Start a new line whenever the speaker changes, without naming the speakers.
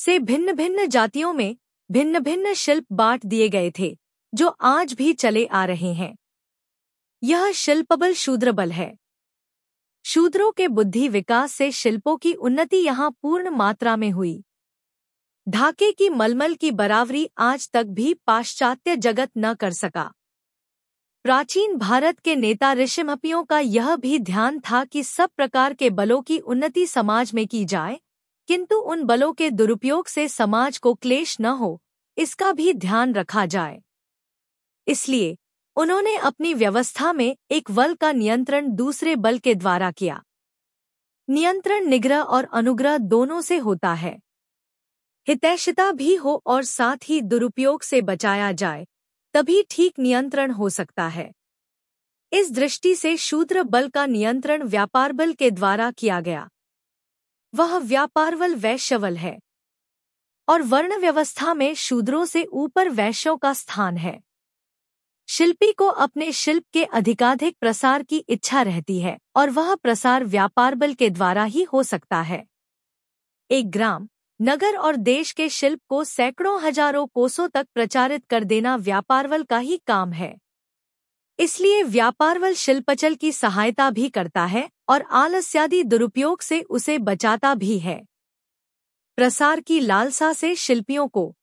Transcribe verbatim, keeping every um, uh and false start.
से भिन्न भिन्न जातियों में भिन्न भिन्न शिल्प बांट दिए गए थे, जो आज भी चले आ रहे हैं। यह शिल्पबल शूद्रबल है। शूद्रों के बुद्धि विकास से शिल्पों की उन्नति यहाँ पूर्ण मात्रा में हुई। ढाके की मलमल की बराबरी आज तक भी पाश्चात्य जगत न कर सका। प्राचीन भारत के नेता ऋषिमपियों का यह भी ध्यान था कि सब प्रकार के बलों की उन्नति समाज में की जाए, किंतु उन बलों के दुरुपयोग से समाज को क्लेश न हो, इसका भी ध्यान रखा जाए। इसलिए उन्होंने अपनी व्यवस्था में एक बल का नियंत्रण दूसरे बल के द्वारा किया। नियंत्रण निग्रह और अनुग्रह दोनों से होता है। हितैषिता भी हो और साथ ही दुरुपयोग से बचाया जाए, तभी ठीक नियंत्रण हो सकता है। इस दृष्टि से शूद्र बल का नियंत्रण व्यापार बल के द्वारा किया गया। वह व्यापार बल वैश्य बल है और वर्ण व्यवस्था में शूद्रों से ऊपर वैश्यों का स्थान है। शिल्पी को अपने शिल्प के अधिकाधिक प्रसार की इच्छा रहती है और वह प्रसार व्यापार बल के द्वारा ही हो सकता है। एक ग्राम, नगर और देश के शिल्प को सैकड़ों हजारों कोसों तक प्रचारित कर देना व्यापार बल का ही काम है। इसलिए व्यापार बल शिल्पचल की सहायता भी करता है और आलस्यादि दुरुपयोग से उसे बचाता भी है। प्रसार की लालसा से शिल्पियों को